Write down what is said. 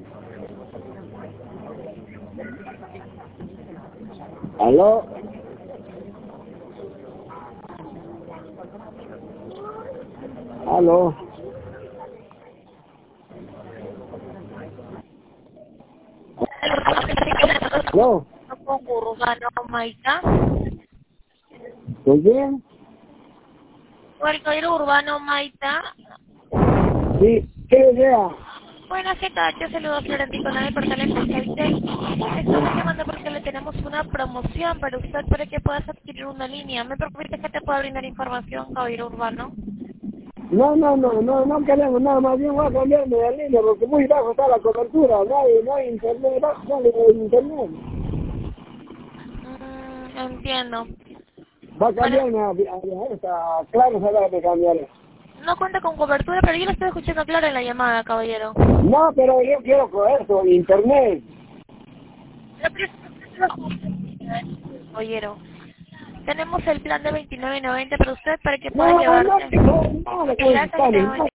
¿Aló? ¿Aló? ¿Aló? Con Urbano Maita. ¿Con quién? O el caballero Urbano Maita. Sí, ¿qué desea? Buenas, ¿qué tal? Yo saludo a Florentino de Portal Especial. Estamos llamando porque le tenemos una promoción para usted para que puedas adquirir una línea. ¿Me permite que te pueda brindar información, caballero Urbano? No queremos nada, más bien voy a cambiarme de línea porque muy bajo está la cobertura, no hay internet, no hay internet. Entiendo. Va a Bueno, cambiarme a esta, claro, se va a cambiar. no cuenta con cobertura, pero yo lo estoy escuchando claro en la llamada, caballero. No, pero yo quiero coger eso, internet. Caballero, tenemos el plan de 29.90 para usted para que pueda No, llevarse. no, Gracias, que tenga buen día.